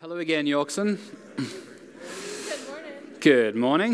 Hello again, Yorkson. Good morning. Good morning.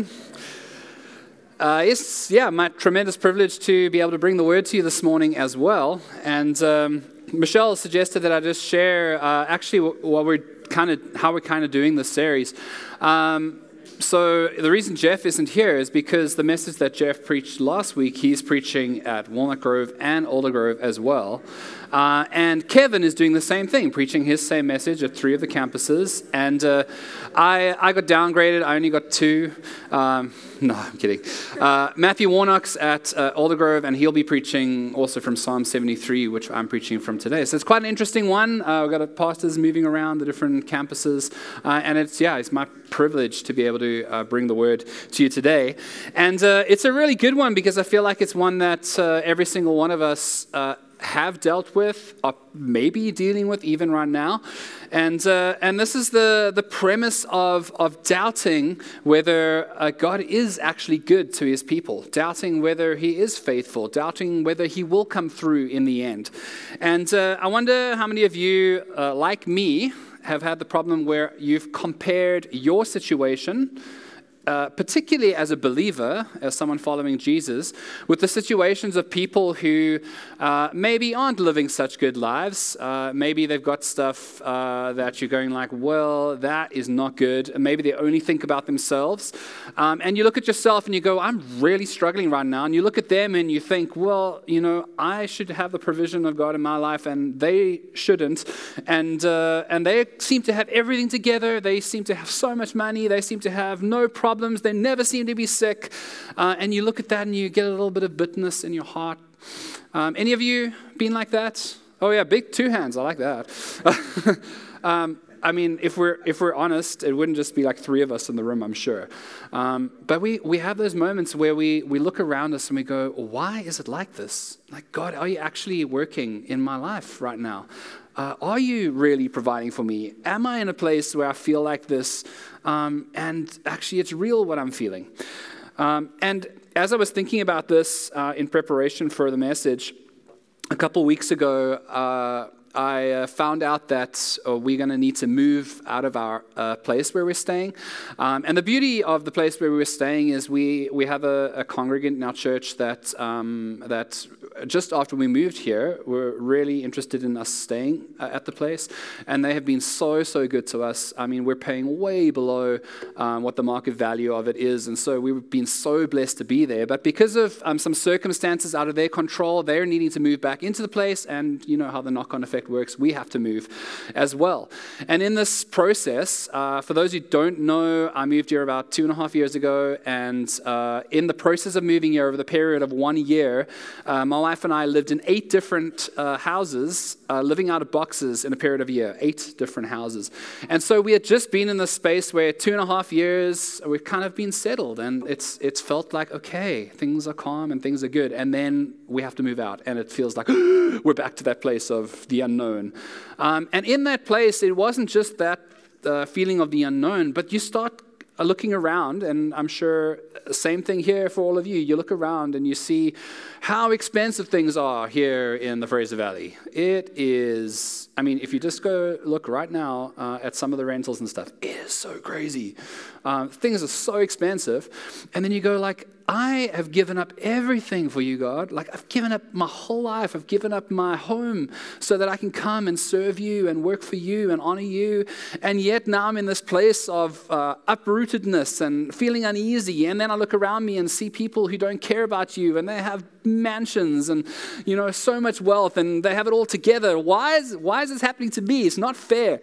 My tremendous privilege to be able to bring the word to you this morning as well. And Michelle suggested that I just share how we're kind of doing this series. So the reason Jeff isn't here is because the message that Jeff preached last week, he's preaching at Walnut Grove and Alder Grove as well. And Kevin is doing the same thing, preaching his same message at 3 of the campuses. And I got downgraded. I only got 2. No, I'm kidding. Matthew Warnock's at Alder Grove, and he'll be preaching also from Psalm 73, which I'm preaching from today. So it's quite an interesting one. We've got pastors moving around the different campuses. And it's my privilege to be able to bring the word to you today. And it's a really good one because I feel like it's one that every single one of us have dealt with, or maybe dealing with even right now. And this is the premise of doubting whether God is actually good to his people, doubting whether he is faithful, doubting whether he will come through in the end. And I wonder how many of you, like me, have had the problem where you've compared your situation, particularly as a believer, as someone following Jesus, with the situations of people who maybe aren't living such good lives. Maybe they've got stuff that you're going like, well, that is not good. And maybe they only think about themselves. And you look at yourself and you go, I'm really struggling right now. And you look at them and you think, well, I should have the provision of God in my life and they shouldn't. And they seem to have everything together. They seem to have so much money. They seem to have no problems. They never seem to be sick. And you look at that and you get a little bit of bitterness in your heart. Any of you been like that? Oh yeah, big 2 hands. I like that. I mean, if we're honest, it wouldn't just be like 3 of us in the room, I'm sure. But we have those moments where we look around us and we go, why is it like this? Like, God, are you actually working in my life right now? Are you really providing for me? Am I in a place where I feel like this? And actually, it's real what I'm feeling. And as I was thinking about this in preparation for the message, a couple weeks ago, I found out that we're going to need to move out of our place where we're staying. And the beauty of the place where we're staying is we have a congregant in our church that just after we moved here, were really interested in us staying at the place. And they have been so good to us. I mean, we're paying way below what the market value of it is. And so we've been so blessed to be there. But because of some circumstances out of their control, they're needing to move back into the place. And you know how the knock-on effect works. We have to move as well. And in this process, for those who don't know, I moved here about 2.5 years ago. And in the process of moving here over the period of 1 year, my wife and I lived in 8 different houses, living out of boxes in a period of a year, 8 different houses. And so we had just been in this space where 2.5 years, we've kind of been settled. And it's felt like, okay, things are calm and things are good. And then we have to move out. And it feels like we're back to that place of the unknown. And in that place, it wasn't just that feeling of the unknown, but you start looking around, and I'm sure same thing here for all of you. You look around and you see how expensive things are here in the Fraser Valley. It is, I mean, if you just go look right now at some of the rentals and stuff, it is so crazy. Things are so expensive. And then you go like, I have given up everything for you, God. Like, I've given up my whole life. I've given up my home so that I can come and serve you and work for you and honor you. And yet now I'm in this place of uprootedness and feeling uneasy. And then I look around me and see people who don't care about you, and they have mansions and, so much wealth, and they have it all together. Why is this happening to me? It's not fair.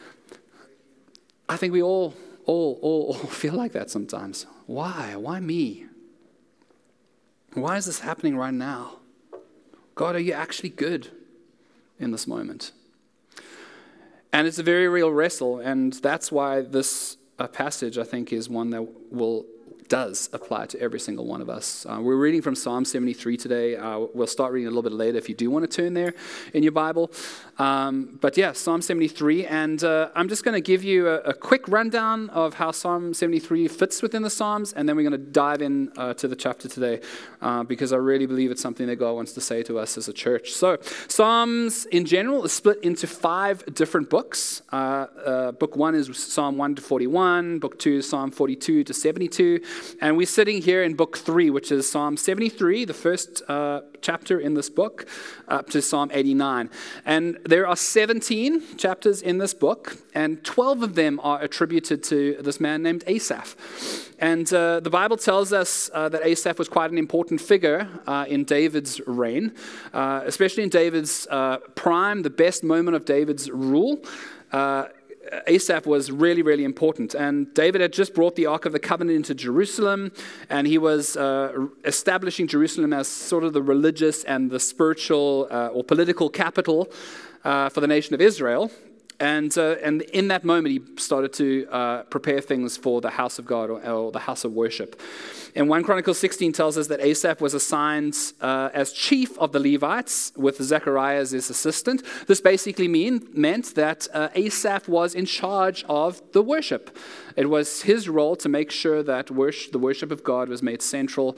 I think we all feel like that sometimes. Why? Why me? Why is this happening right now? God, are you actually good in this moment? And it's a very real wrestle, and that's why this passage, I think, is one that will does apply to every single one of us. We're reading from Psalm 73 today. We'll start reading a little bit later if you do want to turn there in your Bible. But yeah, Psalm 73. And I'm just going to give you a quick rundown of how Psalm 73 fits within the Psalms. And then we're going to dive in to the chapter today because I really believe it's something that God wants to say to us as a church. So Psalms in general is split into 5 different books. Book 1 is Psalm 1 to 41. Book 2 is Psalm 42 to 72. And we're sitting here in book 3, which is Psalm 73, the first chapter in this book, up to Psalm 89. And there are 17 chapters in this book, and 12 of them are attributed to this man named Asaph. And the Bible tells us that Asaph was quite an important figure in David's reign, especially in David's prime, the best moment of David's rule. Asaph was really, really important. And David had just brought the Ark of the Covenant into Jerusalem, and he was establishing Jerusalem as sort of the religious and the spiritual or political capital for the nation of Israel. And in that moment, he started to prepare things for the house of God or the house of worship. And 1 Chronicles 16 tells us that Asaph was assigned as chief of the Levites with Zechariah as his assistant. This basically meant that Asaph was in charge of the worship. It was his role to make sure that the worship of God was made central.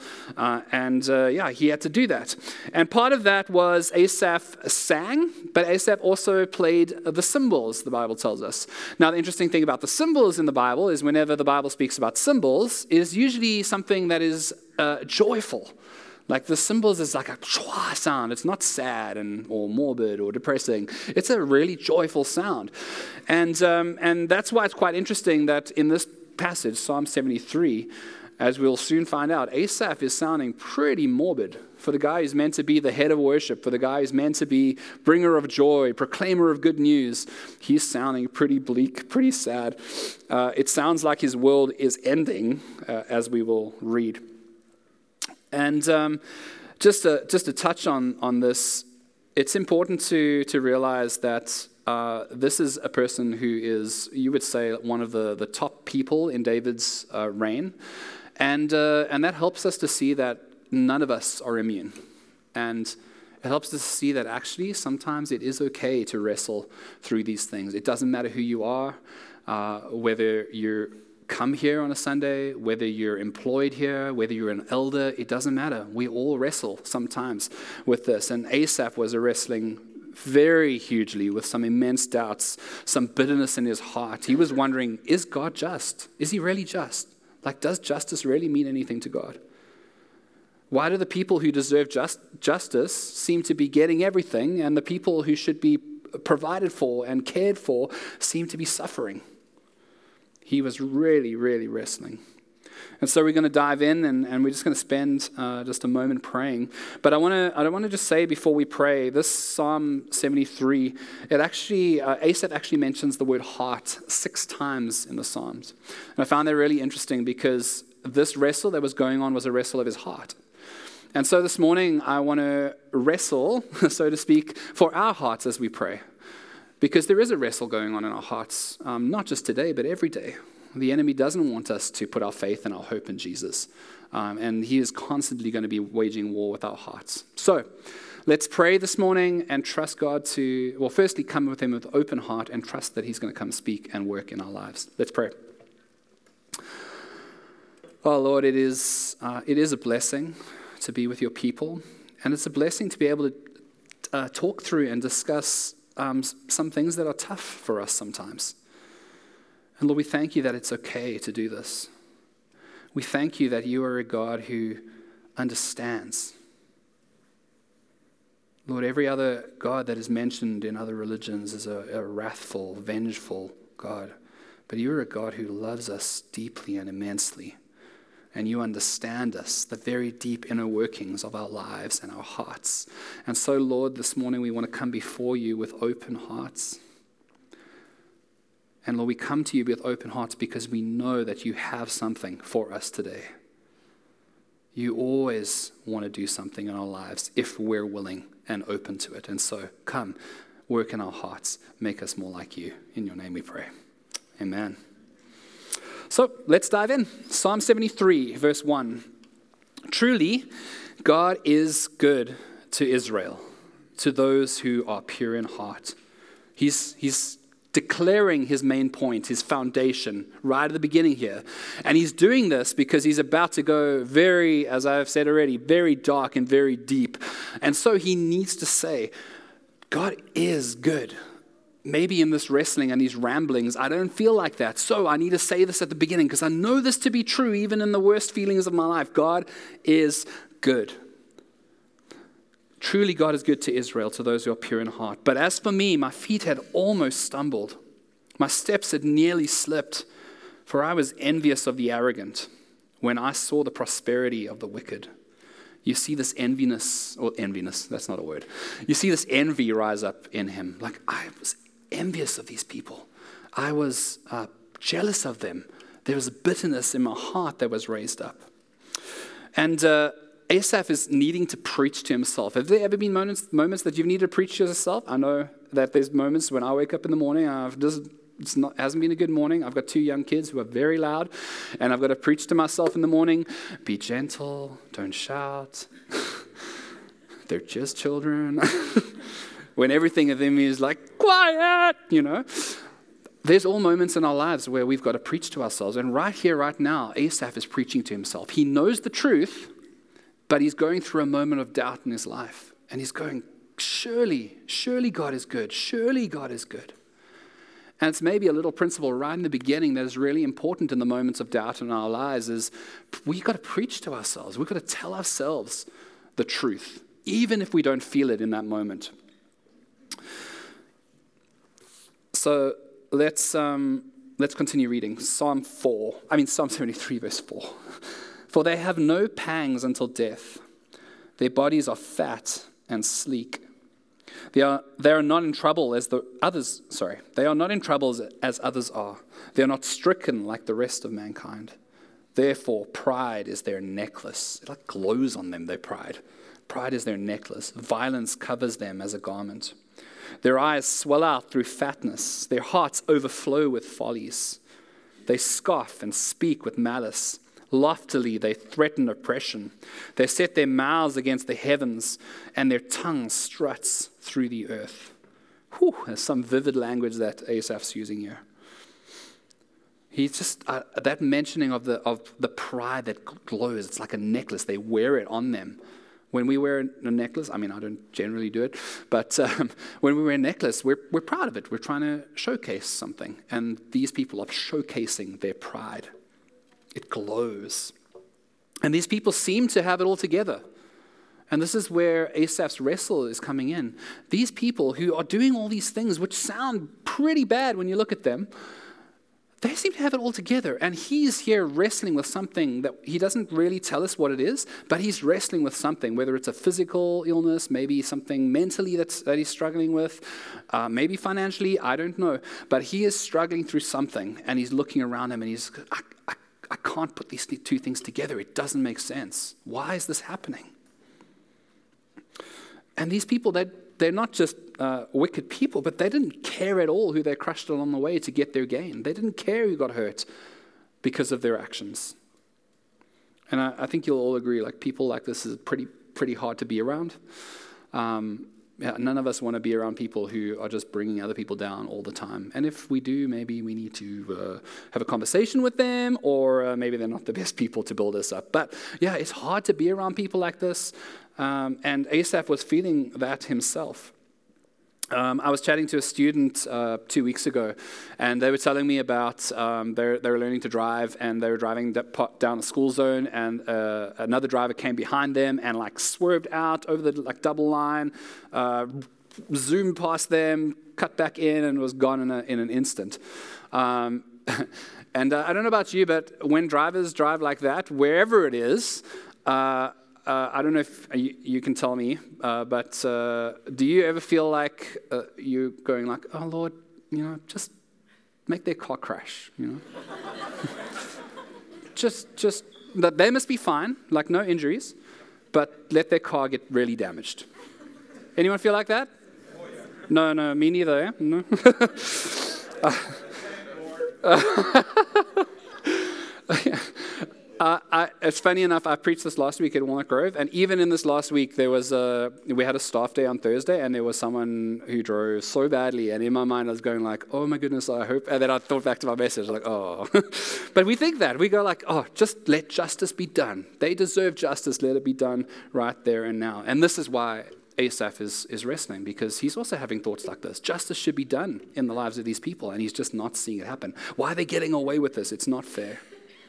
He had to do that. And part of that was Asaph sang, but Asaph also played the cymbals, the Bible tells us. Now, the interesting thing about the cymbals in the Bible is whenever the Bible speaks about cymbals, it is usually something that is joyful. Like the cymbals is like a chua sound. It's not sad or morbid or depressing. It's a really joyful sound. And that's why it's quite interesting that in this passage, Psalm 73, as we'll soon find out, Asaph is sounding pretty morbid for the guy who's meant to be the head of worship, for the guy who's meant to be bringer of joy, proclaimer of good news. He's sounding pretty bleak, pretty sad. It sounds like his world is ending, as we will read. And just to touch on this, it's important to realize that this is a person who is, you would say, one of the top people in David's reign. And that helps us to see that none of us are immune. And it helps us to see that actually sometimes it is okay to wrestle through these things. It doesn't matter who you are, whether you're come here on a Sunday, whether you're employed here, whether you're an elder, it doesn't matter. We all wrestle sometimes with this. And Asaph was wrestling very hugely with some immense doubts, some bitterness in his heart. He was wondering, is God just? Is he really just? Like, does justice really mean anything to God? Why do the people who deserve justice seem to be getting everything, and the people who should be provided for and cared for seem to be suffering? He was really, really wrestling. And so we're going to dive in, and we're just going to spend just a moment praying. But I want to just say before we pray, this Psalm 73, Asaph actually mentions the word heart 6 times in the Psalms. And I found that really interesting because this wrestle that was going on was a wrestle of his heart. And so this morning, I want to wrestle, so to speak, for our hearts as we pray. Because there is a wrestle going on in our hearts, not just today, but every day. The enemy doesn't want us to put our faith and our hope in Jesus. And he is constantly going to be waging war with our hearts. So let's pray this morning and trust God to, firstly come with him with an open heart and trust that he's going to come speak and work in our lives. Let's pray. Oh, Lord, it is a blessing to be with your people. And it's a blessing to be able to talk through and discuss some things that are tough for us sometimes. And Lord, we thank you that it's okay to do this. We thank you that you are a God who understands. Lord, every other God that is mentioned in other religions is a wrathful, vengeful God. But you are a God who loves us deeply and immensely. And you understand us, the very deep inner workings of our lives and our hearts. And so, Lord, this morning we want to come before you with open hearts. And Lord, we come to you with open hearts because we know that you have something for us today. You always want to do something in our lives if we're willing and open to it. And so, come, work in our hearts, make us more like you. In your name we pray. Amen. So let's dive in. Psalm 73, verse 1. Truly, God is good to Israel, to those who are pure in heart. He's declaring his main point, his foundation, right at the beginning here. And he's doing this because he's about to go very, as I've said already, very dark and very deep. And so he needs to say, God is good. Maybe in this wrestling and these ramblings, I don't feel like that. So I need to say this at the beginning because I know this to be true even in the worst feelings of my life. God is good. Truly, God is good to Israel, to those who are pure in heart. But as for me, my feet had almost stumbled. My steps had nearly slipped, for I was envious of the arrogant when I saw the prosperity of the wicked. You see this enviness, that's not a word. You see this envy rise up in him. Like, I was envious of these people. I was jealous of them. There was a bitterness in my heart that was raised up. And Asaph is needing to preach to himself. Have there ever been moments that you've needed to preach to yourself? I know that there's moments when I wake up in the morning, hasn't been a good morning. I've got 2 young kids who are very loud, and I've got to preach to myself in the morning, be gentle, don't shout. They're just children. When everything of them is like, quiet, There's all moments in our lives where we've got to preach to ourselves. And right here, right now, Asaph is preaching to himself. He knows the truth, but he's going through a moment of doubt in his life. And he's going, surely God is good. Surely God is good. And it's maybe a little principle right in the beginning that is really important in the moments of doubt in our lives is we've got to preach to ourselves. We've got to tell ourselves the truth, even if we don't feel it in that moment. So let's continue reading. Psalm 73, verse 4. For they have no pangs until death. Their bodies are fat and sleek. They are not in trouble as others are. They are not stricken like the rest of mankind. Therefore, pride is their necklace. It like glows on them, their pride. Pride is their necklace. Violence covers them as a garment. Their eyes swell out through fatness. Their hearts overflow with follies. They scoff and speak with malice. Loftily they threaten oppression. They set their mouths against the heavens, and their tongue struts through the earth. There's some vivid language that Asaph's using here. He's just that mentioning of the pride that glows. It's like a necklace. They wear it on them. When we wear a necklace, I don't generally do it, but when we wear a necklace, we're proud of it. We're trying to showcase something, and these people are showcasing their pride. It glows. And these people seem to have it all together. And this is where Asaph's wrestle is coming in. These people who are doing all these things, which sound pretty bad when you look at them, they seem to have it all together. And he's here wrestling with something that he doesn't really tell us what it is, but he's wrestling with something, whether it's a physical illness, maybe something mentally that he's struggling with, maybe financially, I don't know. But he is struggling through something, and he's looking around him, and he's, I can't put these 2 things together. It doesn't make sense. Why is this happening? And these people, they're not just wicked people, but they didn't care at all who they crushed along the way to get their gain. They didn't care who got hurt because of their actions. And I think you'll all agree, like people like this is pretty hard to be around. None of us want to be around people who are just bringing other people down all the time. And if we do, maybe we need to have a conversation with them, or maybe they're not the best people to build us up. But yeah, it's hard to be around people like this. And Asaph was feeling that himself. I was chatting to a student 2 weeks ago, and they were telling me about they were learning to drive, and they were driving down the school zone, and another driver came behind them and swerved out over the double line, zoomed past them, cut back in, and was gone in an instant. And I don't know about you, but when drivers drive like that, wherever it is, I don't know if you can tell me, but do you ever feel like you're going like, oh Lord, just make their car crash, just that they must be fine, like no injuries, but let their car get really damaged. Anyone feel like that? Oh, yeah. No, me neither. No. It's funny enough, I preached this last week at Walnut Grove, and even in this last week, we had a staff day on Thursday, and there was someone who drove so badly, and in my mind, I was going like, oh my goodness, I hope, and then I thought back to my message, like, oh. But we think that, we go like, oh, just let justice be done. They deserve justice, let it be done right there and now. And this is why Asaph is wrestling, because he's also having thoughts like this. Justice should be done in the lives of these people, and he's just not seeing it happen. Why are they getting away with this? It's not fair.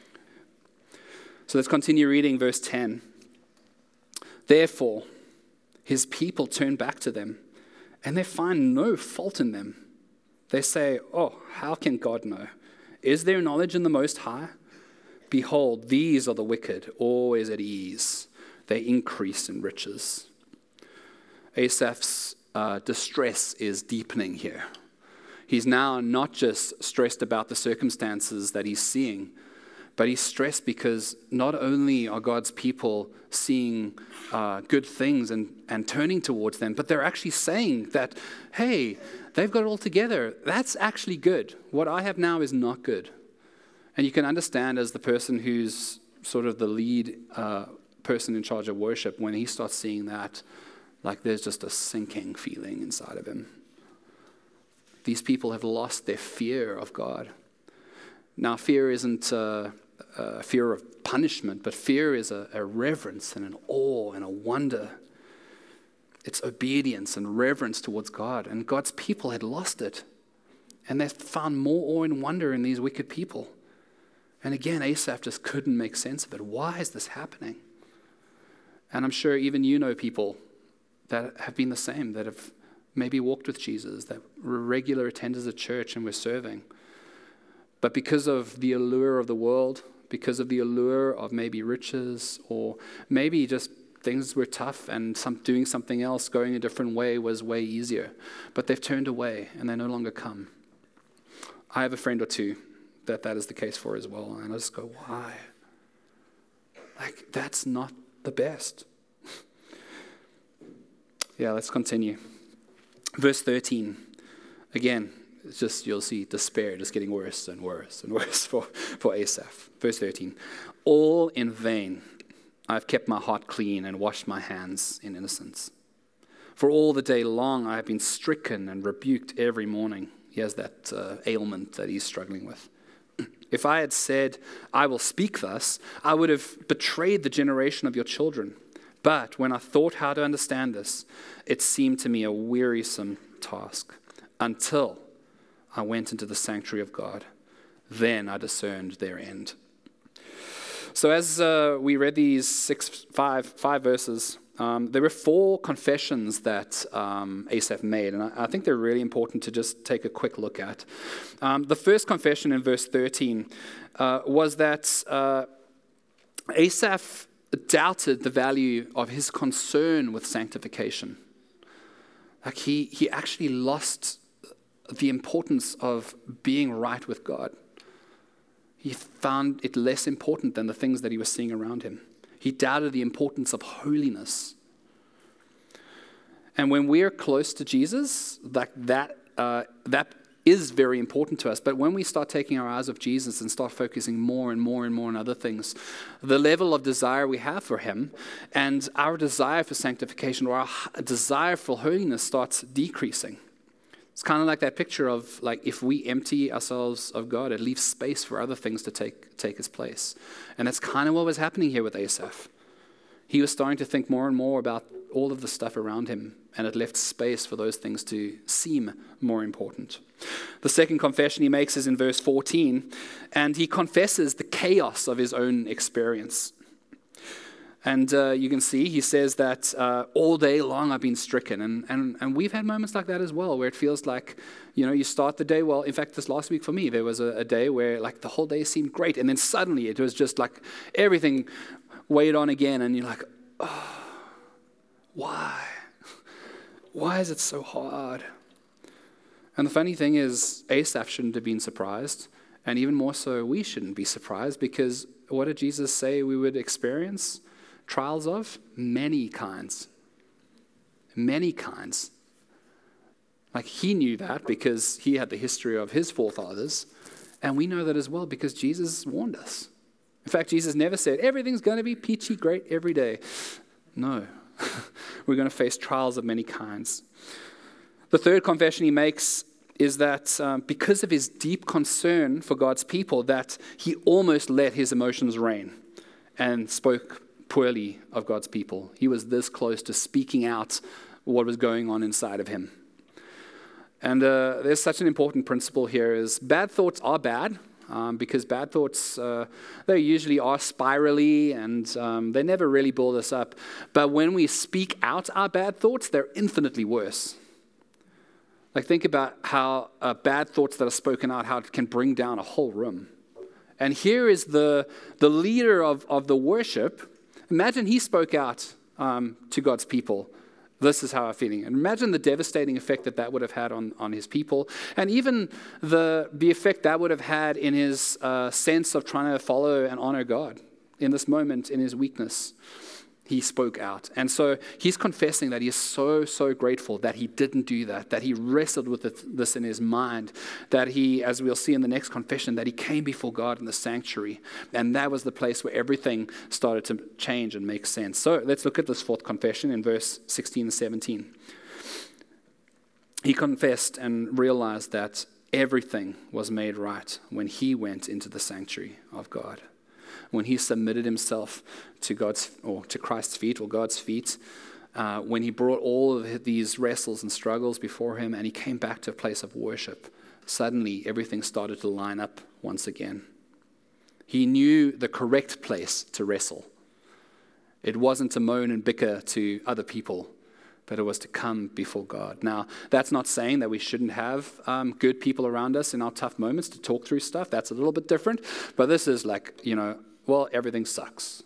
So let's continue reading verse 10. Therefore, his people turn back to them, and they find no fault in them. They say, oh, how can God know? Is there knowledge in the Most High? Behold, these are the wicked, always at ease. They increase in riches. Asaph's distress is deepening here. He's now not just stressed about the circumstances that he's seeing, but he's stressed because not only are God's people seeing good things and turning towards them, but they're actually saying that, hey, they've got it all together. That's actually good. What I have now is not good. And you can understand as the person who's sort of the lead person in charge of worship, when he starts seeing that, like there's just a sinking feeling inside of him. These people have lost their fear of God. Now, fear isn't a fear of punishment, but fear is a reverence and an awe and a wonder. It's obedience and reverence towards God. And God's people had lost it. And they found more awe and wonder in these wicked people. And again, Asaph just couldn't make sense of it. Why is this happening? And I'm sure even you know people that have been the same, that have maybe walked with Jesus, that were regular attenders at church and were serving. But because of the allure of the world, because of the allure of maybe riches, or maybe just things were tough and doing something else, going a different way was way easier. But they've turned away and they no longer come. I have a friend or two that is the case for as well. And I just go, why? Like, that's not the best. Yeah, let's continue. Verse 13. Again, it's just, you'll see despair just getting worse and worse and worse for Asaph. Verse 13. All in vain I've kept my heart clean and washed my hands in innocence. For all the day long I have been stricken and rebuked every morning. He has that ailment that he's struggling with. If I had said, I will speak thus, I would have betrayed the generation of your children. But when I thought how to understand this, it seemed to me a wearisome task until I went into the sanctuary of God. Then I discerned their end. So as we read these five verses, there were 4 confessions that Asaph made, and I think they're really important to just take a quick look at. The first confession in verse 13 was that Asaph doubted the value of his concern with sanctification. Like he actually lost the importance of being right with God. He found it less important than the things that he was seeing around him. He doubted the importance of holiness. And when we're close to Jesus, like that is very important to us. But when we start taking our eyes off Jesus and start focusing more and more and more on other things, the level of desire we have for him and our desire for sanctification or our desire for holiness starts decreasing. It's kind of like that picture of, like, if we empty ourselves of God, it leaves space for other things to take its place. And that's kind of what was happening here with Asaph. He was starting to think more and more about all of the stuff around him, and it left space for those things to seem more important. The second confession he makes is in verse 14, and he confesses the chaos of his own experience. And you can see he says that all day long I've been stricken. And we've had moments like that as well, where it feels like, you start the day well. In fact, this last week for me, there was a day where like the whole day seemed great. And then suddenly it was just like everything weighed on again. And you're like, oh, why? Why is it so hard? And the funny thing is, Asaph shouldn't have been surprised. And even more so, we shouldn't be surprised, because what did Jesus say we would experience? Trials of many kinds. Many kinds. Like, he knew that because he had the history of his forefathers. And we know that as well because Jesus warned us. In fact, Jesus never said, everything's going to be peachy great every day. No, we're going to face trials of many kinds. The third confession he makes is that because of his deep concern for God's people, that he almost let his emotions reign and spoke poorly of God's people. He was this close to speaking out what was going on inside of him. And there's such an important principle here is bad thoughts are bad because bad thoughts, they usually are spirally and they never really build us up. But when we speak out our bad thoughts, they're infinitely worse. Like think about how bad thoughts that are spoken out, how it can bring down a whole room. And here is the leader of the worship. Imagine he spoke out to God's people. This is how I'm feeling. And imagine the devastating effect that would have had on his people. And even the effect that would have had in his sense of trying to follow and honor God. In this moment, in his weakness, he spoke out. And so he's confessing that he is so, so grateful that he didn't do that he wrestled with this in his mind, that he, as we'll see in the next confession, that he came before God in the sanctuary. And that was the place where everything started to change and make sense. So let's look at this fourth confession in verse 16 and 17. He confessed and realized that everything was made right when he went into the sanctuary of God. When he submitted himself to Christ's feet or God's feet, when he brought all of these wrestles and struggles before him and he came back to a place of worship, suddenly everything started to line up once again. He knew the correct place to wrestle. It wasn't to moan and bicker to other people, but it was to come before God. Now, that's not saying that we shouldn't have good people around us in our tough moments to talk through stuff. That's a little bit different. But this is like, well, everything sucks.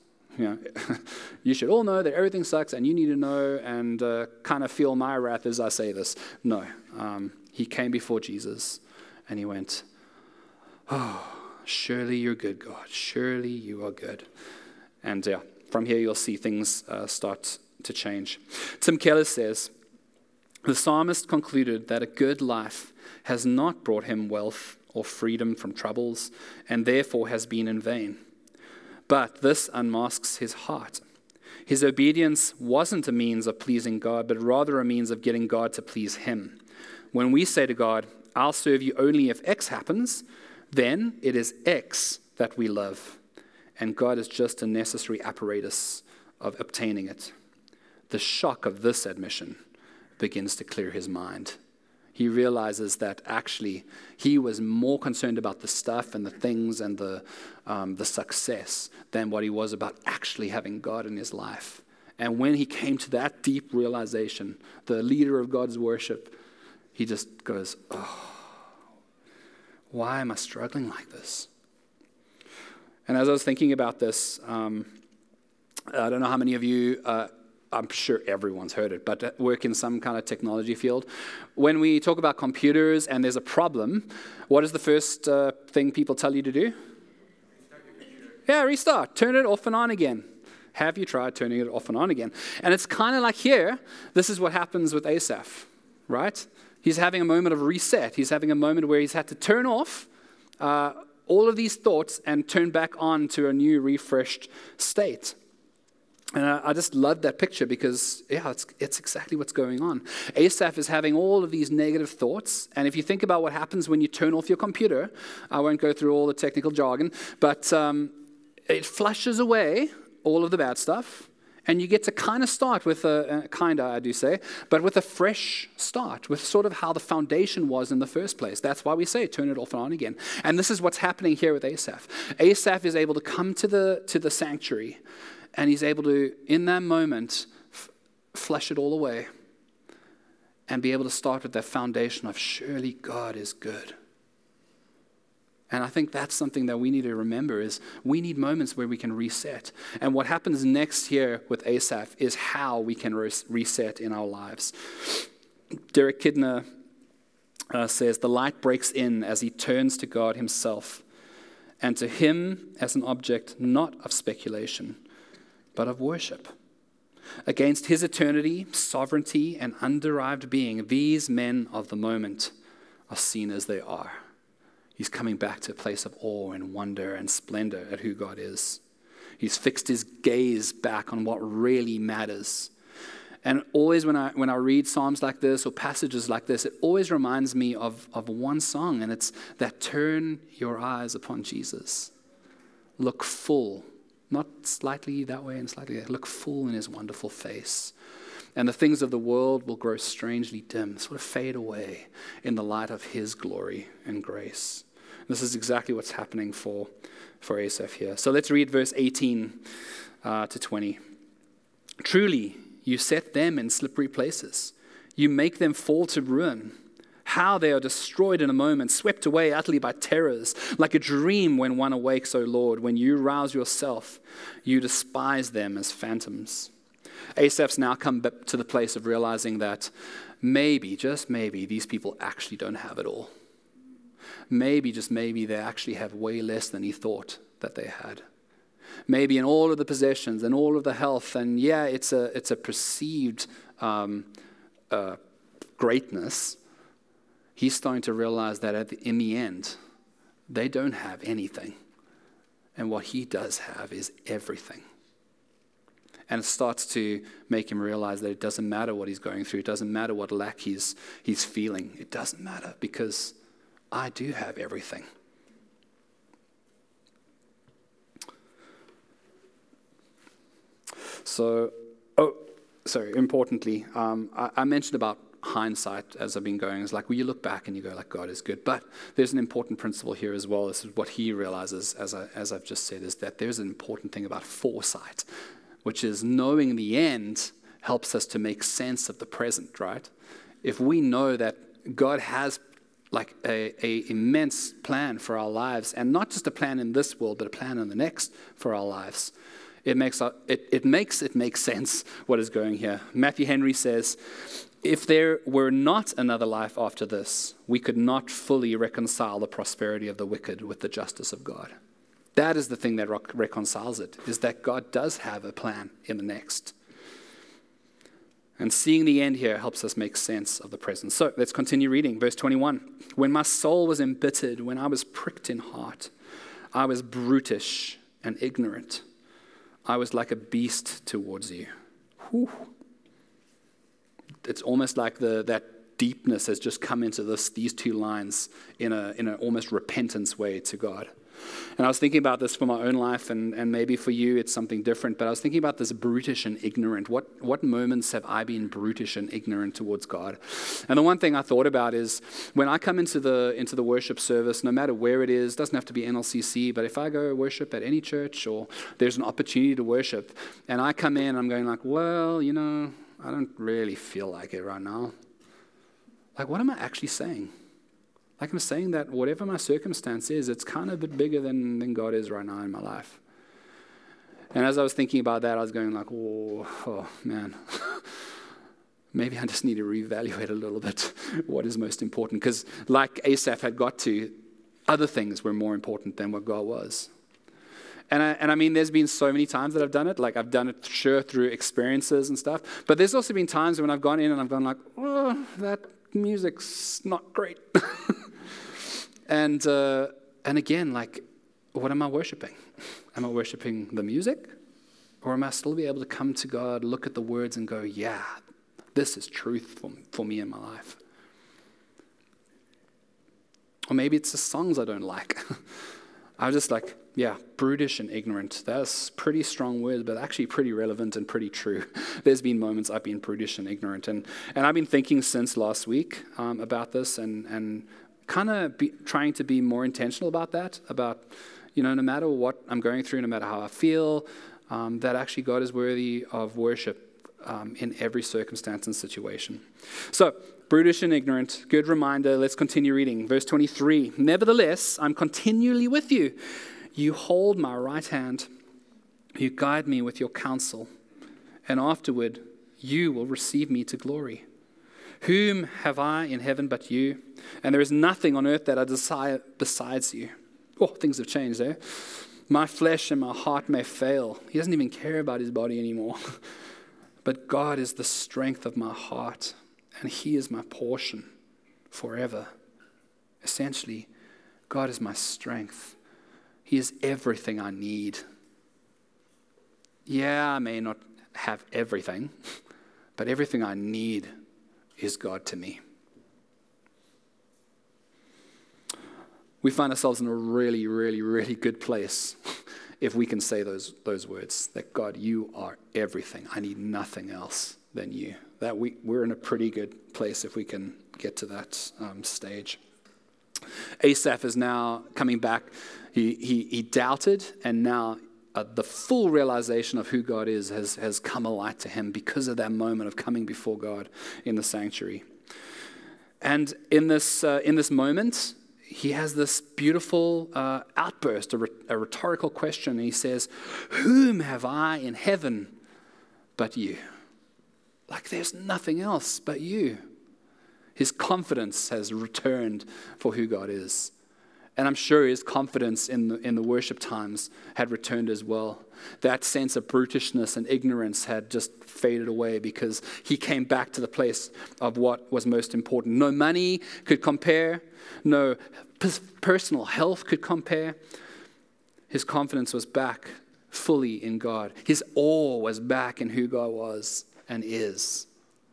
You should all know that everything sucks and you need to know and kind of feel my wrath as I say this. No, he came before Jesus and he went, oh, surely you're good, God. Surely you are good. And from here you'll see things start to change. Tim Keller says, the psalmist concluded that a good life has not brought him wealth or freedom from troubles and therefore has been in vain. But this unmasks his heart. His obedience wasn't a means of pleasing God, but rather a means of getting God to please him. When we say to God, I'll serve you only if X happens, then it is X that we love. And God is just a necessary apparatus of obtaining it. The shock of this admission begins to clear his mind. He realizes that actually he was more concerned about the stuff and the things and the success than what he was about actually having God in his life. And when he came to that deep realization, the leader of God's worship, he just goes, oh, why am I struggling like this? And as I was thinking about this, I don't know how many of you, I'm sure everyone's heard it, but work in some kind of technology field. When we talk about computers and there's a problem, what is the first thing people tell you to do? Yeah, restart. Turn it off and on again. Have you tried turning it off and on again? And it's kind of like here, this is what happens with Asaph, right? He's having a moment of reset. He's having a moment where he's had to turn off all of these thoughts and turn back on to a new, refreshed state. And I just love that picture because, it's exactly what's going on. Asaph is having all of these negative thoughts. And if you think about what happens when you turn off your computer, I won't go through all the technical jargon, but it flushes away all of the bad stuff. And you get to kind of start with but with a fresh start, with sort of how the foundation was in the first place. That's why we say turn it off and on again. And this is what's happening here with Asaph. Asaph is able to come to the sanctuary, and he's able to, in that moment, flush it all away and be able to start with that foundation of surely God is good. And I think that's something that we need to remember is we need moments where we can reset. And what happens next here with Asaph is how we can reset in our lives. Derek Kidner says, the light breaks in as he turns to God himself and to him as an object not of speculation, but of worship. Against his eternity, sovereignty, and underived being, these men of the moment are seen as they are. You He's coming back to a place of awe and wonder and splendor at who God is. He's fixed his gaze back on what really matters. And always when I read Psalms like this or passages like this, it always reminds me of one song, and it's that turn your eyes upon Jesus. Look full, not slightly that way and slightly that. Look full in his wonderful face. And the things of the world will grow strangely dim, sort of fade away in the light of his glory and grace. This is exactly what's happening for Asaph here. So let's read verse 18 to 20. Truly, you set them in slippery places. You make them fall to ruin. How they are destroyed in a moment, swept away utterly by terrors, like a dream when one awakes, O Lord. When you rouse yourself, you despise them as phantoms. Asaph's now come back to the place of realizing that maybe, just maybe, these people actually don't have it all. Maybe, just maybe, they actually have way less than he thought that they had. Maybe in all of the possessions and all of the health, and yeah, it's a perceived greatness. He's starting to realize that in the end, they don't have anything. And what he does have is everything. And it starts to make him realize that it doesn't matter what he's going through. It doesn't matter what lack he's feeling. It doesn't matter because I do have everything. So, importantly, I mentioned about hindsight as I've been going. It's like, well, you look back and you go like, God is good. But there's an important principle here as well. This is what he realizes, as I've just said, is that there's an important thing about foresight, which is knowing the end helps us to make sense of the present, right? If we know that God has like a immense plan for our lives, and not just a plan in this world, but a plan in the next for our lives, it makes it make sense what is going here. Matthew Henry says, if there were not another life after this, we could not fully reconcile the prosperity of the wicked with the justice of God. That is the thing that reconciles it, is that God does have a plan in the next. And seeing the end here helps us make sense of the present. So let's continue reading. Verse 21. When my soul was embittered, when I was pricked in heart, I was brutish and ignorant. I was like a beast towards you. Whew. It's almost like that deepness has just come into these two lines in an almost repentance way to God. And I was thinking about this for my own life, and maybe for you it's something different, but I was thinking about this brutish and ignorant. What moments have I been brutish and ignorant towards God? And the one thing I thought about is when I come into the worship service, no matter where it is, doesn't have to be NLCC, but if I go worship at any church or there's an opportunity to worship, and I come in, I'm going like, well, I don't really feel like it right now. Like, what am I actually saying? Like, I'm saying that whatever my circumstance is, it's kind of a bit bigger than God is right now in my life. And as I was thinking about that, I was going like, oh man, maybe I just need to reevaluate a little bit what is most important. Because like Asaph had got to, other things were more important than what God was. And I mean, there's been so many times that I've done it. Like, I've done it, sure, through experiences and stuff. But there's also been times when I've gone in and I've gone like, oh, that music's not great. And again, like, what am I worshiping? Am I worshiping the music? Or am I still be able to come to God, look at the words and go, yeah, this is truth for me in my life? Or maybe it's the songs I don't like. I was just like, yeah, brutish and ignorant. That's pretty strong words, but actually pretty relevant and pretty true. There's been moments I've been brutish and ignorant. And I've been thinking since last week about this and kind of trying to be more intentional about that, about, no matter what I'm going through, no matter how I feel, that actually God is worthy of worship in every circumstance and situation. So, brutish and ignorant, good reminder. Let's continue reading. Verse 23, nevertheless, I'm continually with you. You hold my right hand. You guide me with your counsel. And afterward, you will receive me to glory. Whom have I in heaven but you? And there is nothing on earth that I desire besides you. Oh, things have changed there. My flesh and my heart may fail. He doesn't even care about his body anymore. But God is the strength of my heart, and he is my portion forever. Essentially, God is my strength. He is everything I need. Yeah, I may not have everything, but everything I need is God to me. We find ourselves in a really, really, really good place if we can say those words, that God, you are everything. I need nothing else than you. That we're in a pretty good place if we can get to that stage. Asaph is now coming back. He doubted, and now the full realization of who God is has come alight to him because of that moment of coming before God in the sanctuary. And in this moment, he has this beautiful outburst, a rhetorical question. He says, "Whom have I in heaven but you?" Like there's nothing else but you. His confidence has returned for who God is. And I'm sure his confidence in the worship times had returned as well. That sense of brutishness and ignorance had just faded away because he came back to the place of what was most important. No money could compare. No personal health could compare. His confidence was back fully in God. His awe was back in who God was and is.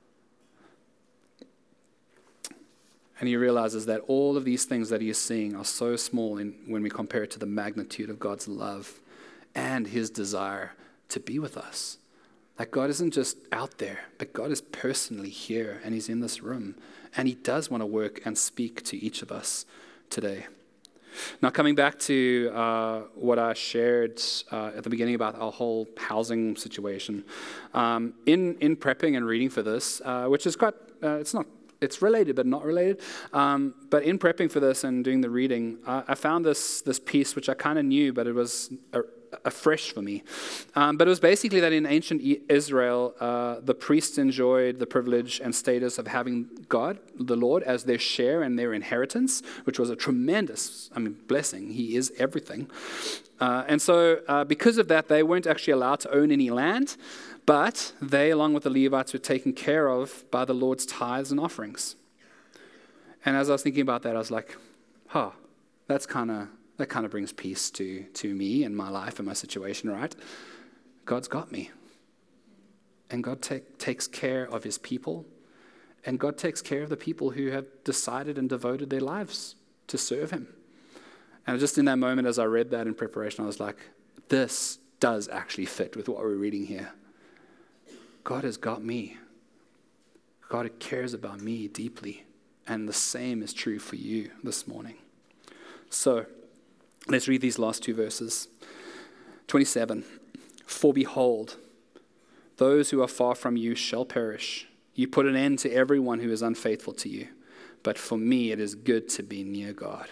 And he realizes that all of these things that he is seeing are so small when we compare it to the magnitude of God's love and his desire to be with us. Like God isn't just out there, but God is personally here and he's in this room. And he does want to work and speak to each of us today. Now, coming back to what I shared at the beginning about our whole housing situation, in prepping and reading for this, which is quite, it's related but not related, but in prepping for this and doing the reading, I found this piece which I kind of knew, but it was afresh for me. But it was basically that in ancient Israel, the priests enjoyed the privilege and status of having God, the Lord, as their share and their inheritance, which was a tremendous, blessing. He is everything. And so because of that, they weren't actually allowed to own any land, but they, along with the Levites, were taken care of by the Lord's tithes and offerings. And as I was thinking about that, I was like, that kind of brings peace to me and my life and my situation, right? God's got me. And God takes care of his people. And God takes care of the people who have decided and devoted their lives to serve him. And just in that moment, as I read that in preparation, I was like, this does actually fit with what we're reading here. God has got me. God cares about me deeply. And the same is true for you this morning. So, let's read these last two verses. 27. For behold, those who are far from you shall perish. You put an end to everyone who is unfaithful to you. But for me it is good to be near God.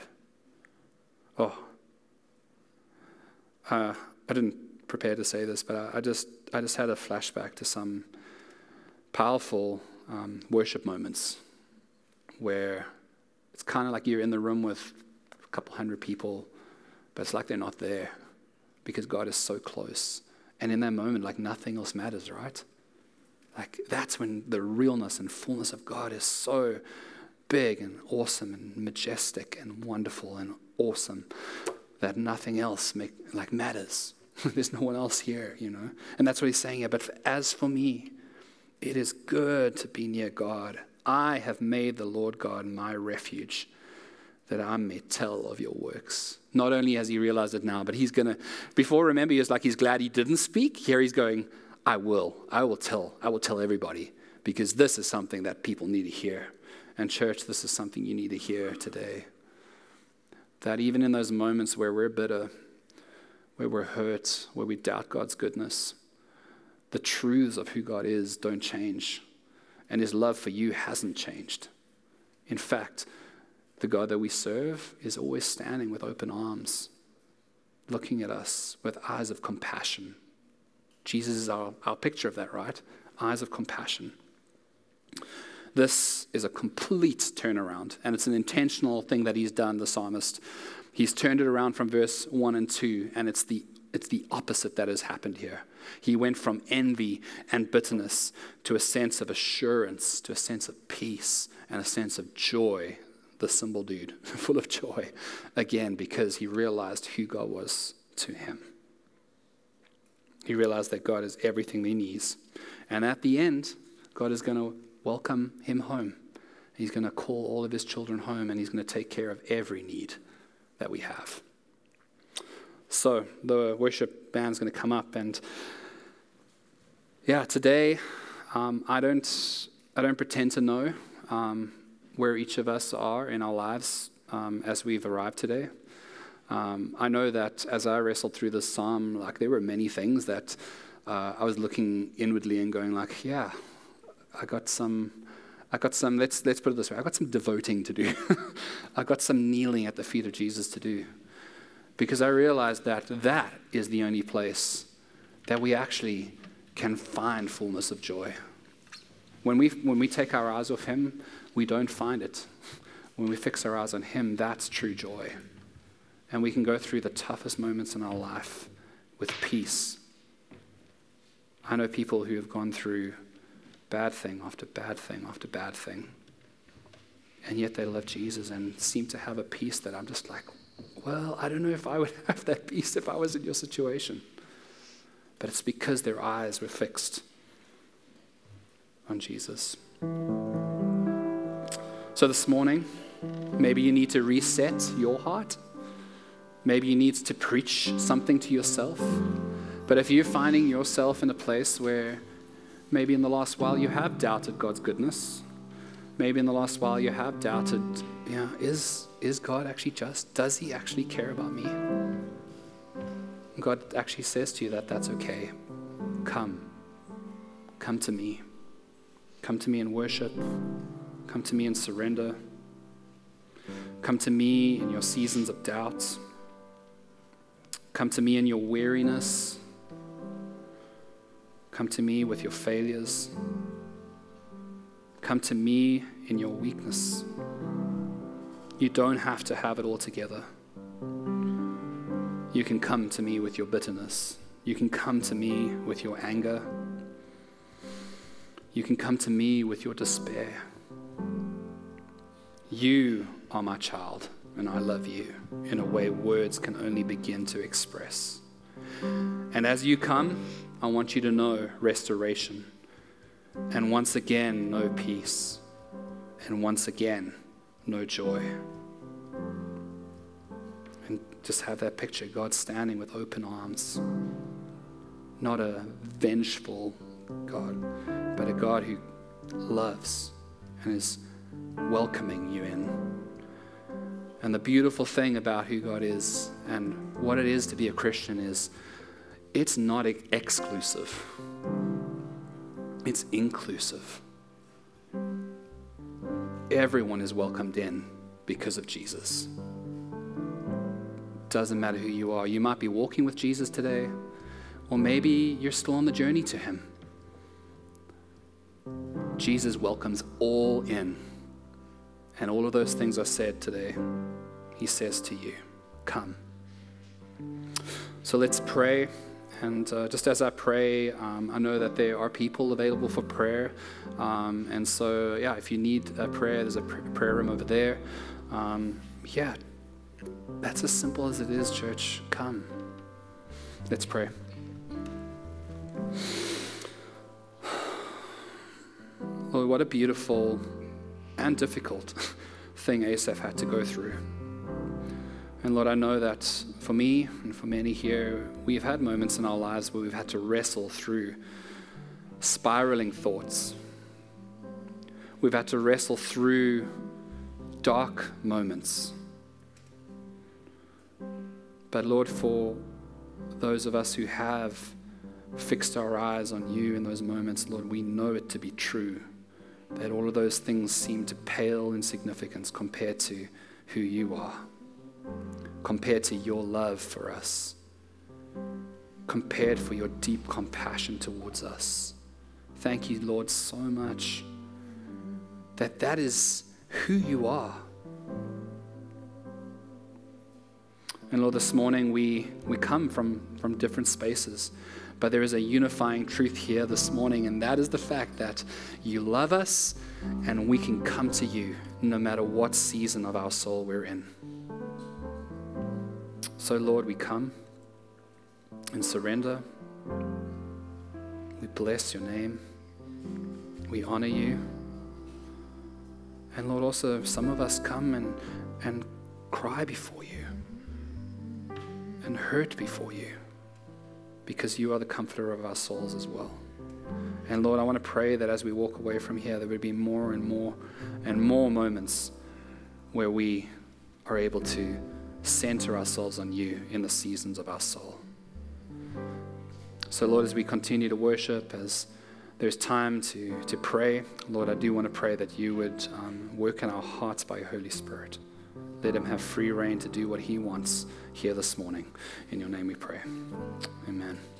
I didn't prepare to say this, but I just had a flashback to some powerful worship moments where it's kind of like you're in the room with a couple hundred people, but it's like they're not there because God is so close. And in that moment, like nothing else matters, right? Like that's when the realness and fullness of God is so big and awesome and majestic and wonderful and awesome that nothing else matters. There's no one else here, And that's what he's saying here. But as for me, it is good to be near God. I have made the Lord God my refuge, that I may tell of your works. Not only has he realized it now, but he's going to, before, remember, he was like, he's glad he didn't speak. Here he's going, I will tell everybody, because this is something that people need to hear. And church, this is something you need to hear today. That even in those moments where we're bitter, where we're hurt, where we doubt God's goodness, the truths of who God is don't change. And his love for you hasn't changed. In fact, the God that we serve is always standing with open arms, looking at us with eyes of compassion. Jesus is our picture of that, right? Eyes of compassion. This is a complete turnaround, and it's an intentional thing that he's done, the psalmist. He's turned it around from verse 1 and 2, and it's the opposite that has happened here. He went from envy and bitterness to a sense of assurance, to a sense of peace, and a sense of joy the cymbal dude, full of joy again, because he realized who God was to him. He realized that God is everything he needs. And at the end, God is going to welcome him home. He's going to call all of his children home, and he's going to take care of every need that we have. So the worship band's going to come up, and today I don't pretend to know where each of us are in our lives as we've arrived today. I know that as I wrestled through this psalm, there were many things that I was looking inwardly and going I got some, let's put it this way, I got some devoting to do. I got some kneeling at the feet of Jesus to do. Because I realized that is the only place that we actually can find fullness of joy. When we take our eyes off him, we don't find it. When we fix our eyes on him, that's true joy. And we can go through the toughest moments in our life with peace. I know people who have gone through bad thing after bad thing after bad thing. And yet they love Jesus and seem to have a peace that I'm just I don't know if I would have that peace if I was in your situation. But it's because their eyes were fixed on Jesus. So this morning, maybe you need to reset your heart. Maybe you need to preach something to yourself. But if you're finding yourself in a place where maybe in the last while you have doubted God's goodness, maybe in the last while you have doubted, is God actually just? Does he actually care about me? God actually says to you that that's okay. Come to me. Come to me in worship. Come to me in surrender. Come to me in your seasons of doubt. Come to me in your weariness. Come to me with your failures. Come to me in your weakness. You don't have to have it all together. You can come to me with your bitterness. You can come to me with your anger. You can come to me with your despair. You are my child, and I love you in a way words can only begin to express. And as you come, I want you to know restoration. And once again, no peace. And once again, no joy. And just have that picture, God standing with open arms. Not a vengeful God, but a God who loves and is welcoming you in. And the beautiful thing about who God is and what it is to be a Christian is it's not exclusive. It's inclusive. Everyone is welcomed in because of Jesus. Doesn't matter who you are. You might be walking with Jesus today, or maybe you're still on the journey to him. Jesus welcomes all in. And all of those things I said today, he says to you, come. So let's pray. And just as I pray, I know that there are people available for prayer. And so, if you need a prayer, there's a prayer room over there. That's as simple as it is, church. Come. Let's pray. Lord, what a beautiful and difficult thing Asaph had to go through. And Lord, I know that for me and for many here, we've had moments in our lives where we've had to wrestle through spiraling thoughts. We've had to wrestle through dark moments. But Lord, for those of us who have fixed our eyes on you in those moments, Lord, we know it to be true, that all of those things seem to pale in significance compared to who you are, compared to your love for us, compared for your deep compassion towards us. Thank you, Lord, so much that is who you are. And Lord, this morning we come from different spaces. But there is a unifying truth here this morning, and that is the fact that you love us and we can come to you no matter what season of our soul we're in. So Lord, we come and surrender. We bless your name. We honor you. And Lord, also some of us come and cry before you and hurt before you because you are the comforter of our souls as well. And Lord, I want to pray that as we walk away from here, there would be more and more and more moments where we are able to center ourselves on you in the seasons of our soul. So Lord, as we continue to worship, as there's time to pray, Lord, I do want to pray that you would work in our hearts by your Holy Spirit. Let him have free reign to do what he wants here this morning. In your name we pray. Amen.